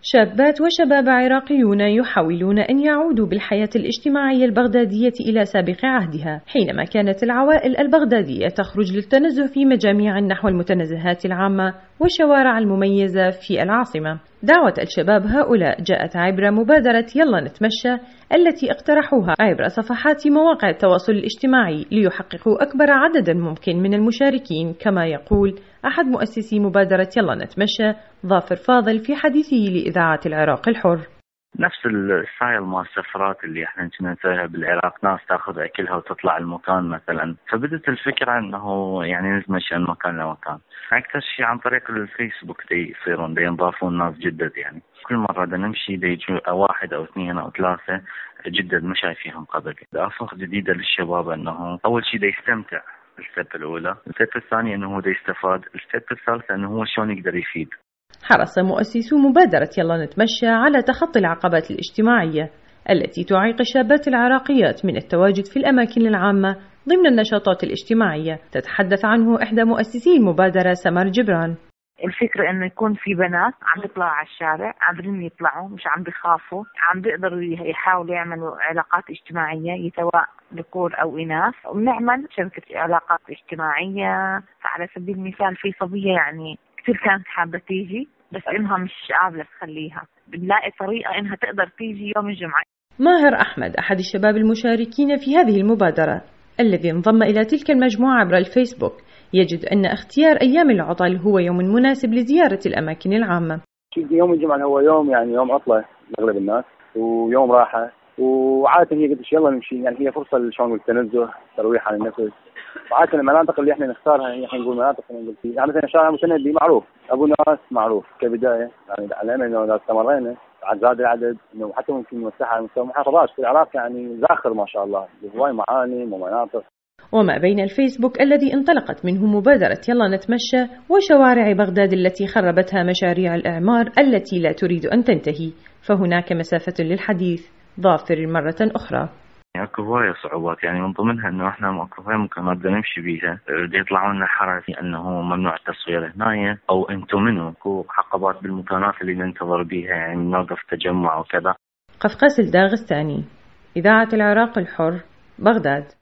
شابات وشباب عراقيون يحاولون أن يعودوا بالحياة الاجتماعية البغدادية إلى سابق عهدها، حينما كانت العوائل البغدادية تخرج للتنزه في مجاميع نحو المتنزهات العامة والشوارع المميزة في العاصمة. دعوة الشباب هؤلاء جاءت عبر مبادرة يلا نتمشى التي اقترحوها عبر صفحات مواقع التواصل الاجتماعي ليحققوا أكبر عدد ممكن من المشاركين، كما يقول أحد مؤسسي مبادرة يلا نتمشى ظافر فاضل في حديثه لإذاعة العراق الحر. نفس الستايل مال السفرات اللي احنا كنا نسويها بالعراق، ناس تاخذ اكلها وتطلع المكان مثلا، فبدت الفكره انه يعني نتمشى من مكان لمكان. اكثر شيء عن طريق الفيسبوك يصيرون ينضافون ناس جدد، يعني كل مره نمشي يجوا واحد او اثنين او ثلاثه جدد ما شايفيهم قبل. افاق جديده للشباب انه اول شيء يستمتع الستep الاولى، الستep الثانيه انه هو يستفاد، الستep الثالثه انه هو شلون يقدر يفيد. حرص مؤسسو مبادرة يلا نتمشى على تخطي العقبات الاجتماعية التي تعيق الشابات العراقيات من التواجد في الأماكن العامة ضمن النشاطات الاجتماعية. تتحدث عنه إحدى مؤسسي المبادرة سمر جبران. الفكرة إنه يكون في بنات عم يطلعوا على الشارع، قادرين يطلعوا، مش عم بيخافوا، عم بيقدروا يحاولوا يعملوا علاقات اجتماعية سواء ذكور أو إناث، ونعمل شبكة علاقات اجتماعية. على سبيل المثال في صبية يعني كثير كانت حابة تيجي بس إنها مش قابلة تخليها، بنلاقي طريقة إنها تقدر تيجي يوم الجمعة. ماهر أحمد أحد الشباب المشاركين في هذه المبادرة الذي انضم إلى تلك المجموعة عبر الفيسبوك يجد أن اختيار أيام العطل هو يوم مناسب لزيارة الأماكن العامة. يوم الجمعة هو يوم يعني يوم عطلة لأغلب الناس ويوم راحة، وعادة هي قلت يلا نمشي، يعني هي فرصة لشون التنزه، ترويح عن النفس. وعادة المناطق اللي احنا نختارها هي نقول مناطق يعني مثلا شارع متنبي معروف، أبو ناس معروف كبداية، يعني على إنه إذا استمرينا زاد العدد إنه حتى ممكن نوسعها على مستوى محافظات في العراق، يعني زاخر ما شاء الله هواي معاني ومناطق. وما بين الفيسبوك الذي انطلقت منه مبادرة يلا نتمشى وشوارع بغداد التي خربتها مشاريع الإعمار التي لا تريد أن تنتهي، فهناك مسافة للحديث. ظافر مرة أخرى. اكو هواية صعوبات، يعني من ضمنها انه احنا اكو هواية ممكن ما بدنا نمشي بيها، يطلعوا لنا حرس انه ممنوع التصوير هنا، او انتم منو، اكو عقبات بالمكانات اللي ننتظر بيها، يعني نوقف تجمع وكذا. قفقاس الداغستاني، إذاعة العراق الحر، بغداد.